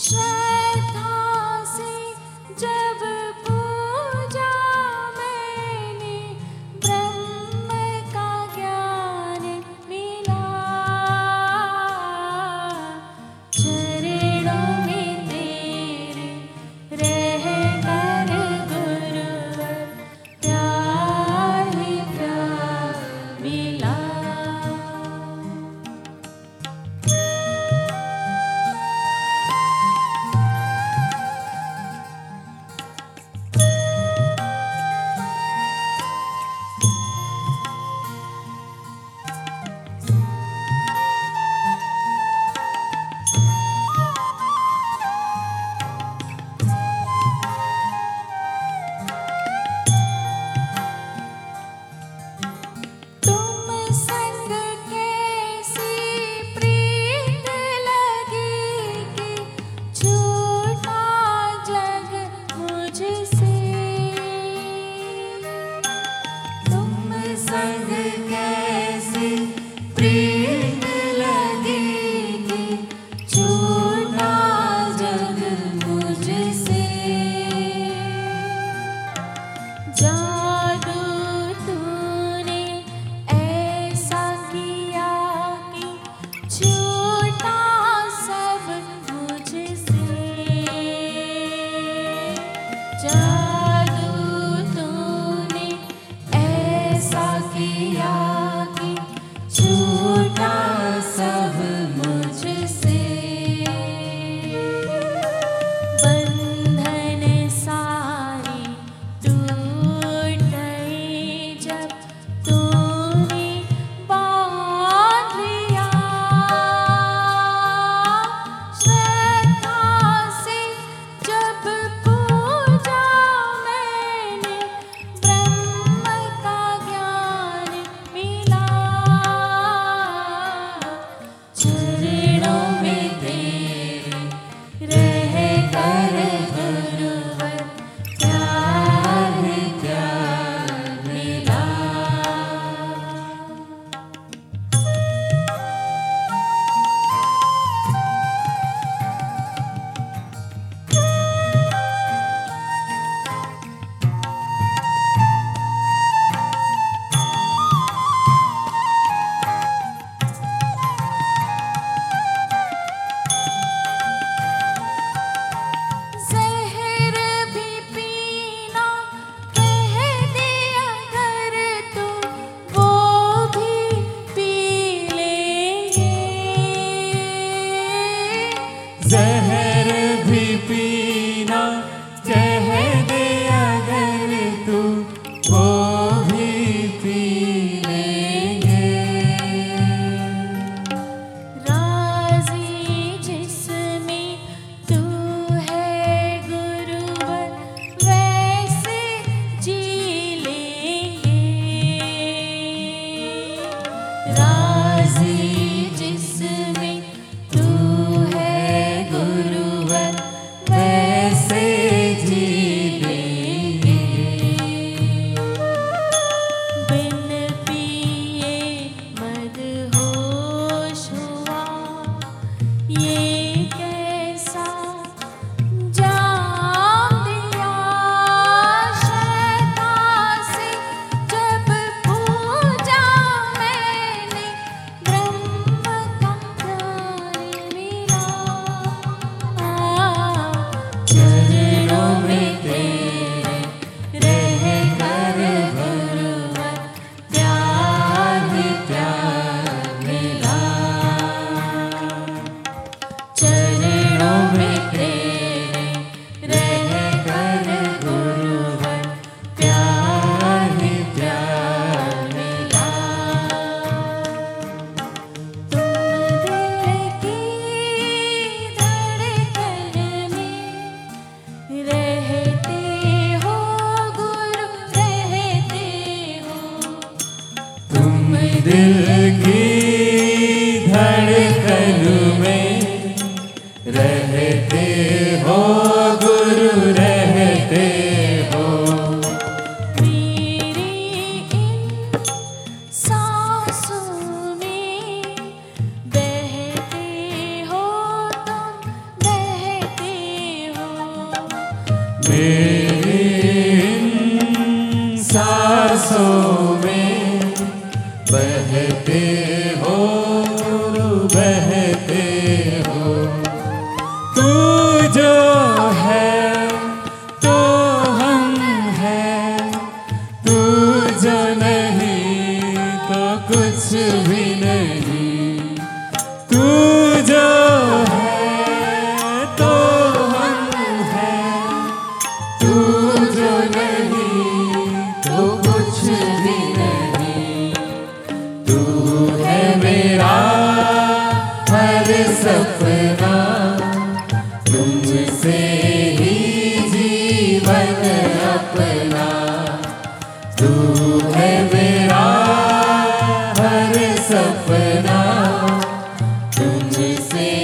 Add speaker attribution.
Speaker 1: श्रद्धा से जब पूजा मैंने, ब्रह्म का ज्ञान मिला। चरणों में तेरे रह कर गुरुवर, प्यार ही प्यार मिला। तुम संग कैसी प्रीत लगी कि छूटा जग मुझसे। तुम संग कैसी प्रीत लगी कि छूटा जग मुझसे। जादू तूने ऐसा किया कि छूटा सब मुझसे। जादू तूने ऐसा किया कि छूटा सब मुझसे। बंधन सारे टूट गए जब तूने बांध लिया। श्रद्धा से जब पूजा मैंने, ब्रह्म का ज्ञान मिला। चरणों में तेरे रह कर गुरुवर, प्यार ही प्यार मिला। ज़हर भी पीना कह दिया अगर तू, वो भी पी लेंगे।
Speaker 2: जहर भी पीना कह दे अगर तू, वो भी पी लेंगे।
Speaker 1: राज़ी जिसमें तू है गुरुवर, वैसे जी लेंगे। राज़ी जिसमें तू है गुरुवर, वैसे जी लेंगे। बिन पिए मदहोश हुआ, ये कैसा जाम दिया। श्रद्धा से जब पूजा मैंने, ब्रह्म का ज्ञान मिला। चरणों में तेरे रह कर गुरुवर, प्यार ही प्यार मिला। चरणों में तेरे रह कर गुरुवर, प्यार ही प्यार मिला। तुम दिल की धड़कन में रहते हो गुरु, रहते हो।
Speaker 2: तुम दिल की धड़कन में रहते हो गुरु, रहते हो।
Speaker 1: मेरी इन सांसों में बहते हो तुम, बहते
Speaker 2: मेरी इन सांसों में बहते हो गुरु बहते हो। तू जो है तो हम हैं, तू जो नहीं तो कुछ भी नहीं। तू जो है तो हम हैं, तू जो नहीं तो कुछ भी नहीं। तू है मेरा हर सपना, तुझसे ही जीवन अपना। तू है मेरा हर सपना, तुझसे